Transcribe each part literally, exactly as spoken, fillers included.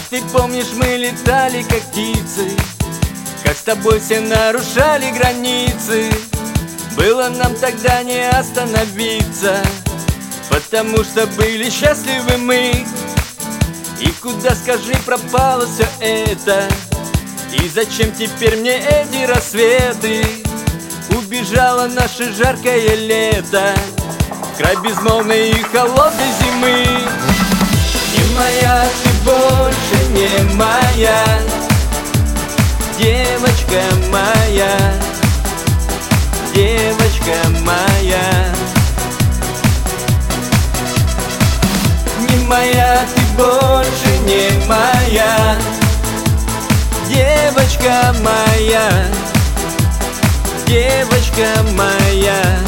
ты помнишь, мы летали как птицы, как с тобой все нарушали границы. Было нам тогда не остановиться, потому что были счастливы мы. И куда, скажи, пропало все это? И зачем теперь мне эти рассветы? Убежало наше жаркое лето в край безмолвной и холодной зимы. Не моя, ты больше не моя, девочка моя, девочка моя. Не моя, ты больше не моя, девочка моя, девочка моя.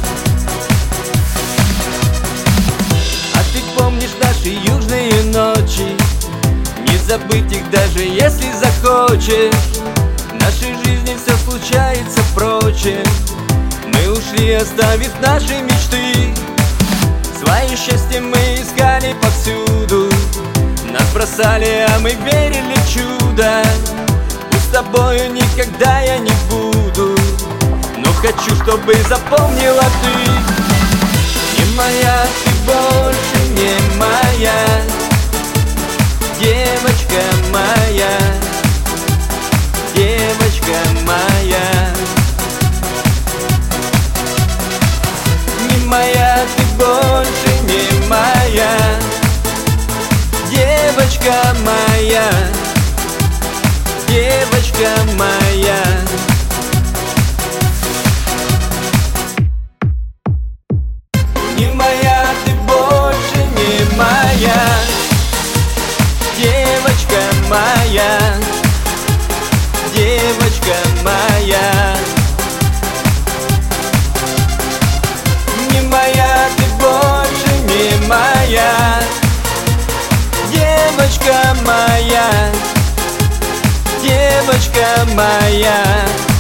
А ты помнишь наши южные ночи? Не забыть их, даже если захочешь. В нашей жизни все случается впрочем. Мы ушли, оставив наши мечты. Свое счастье мы искали повсюду. Нас бросали, а мы верили в чудо. Пусть с тобою никогда я не буду, но хочу, чтобы запомнила ты. Не моя, ты больше не моя, девочка моя, девочка моя. Не моя, ты больше не моя, девочка моя, девочка моя. Не моя, ты больше не моя, девочка моя, девочка моя. Не моя, ты больше не моя, девочка моя, девочка моя.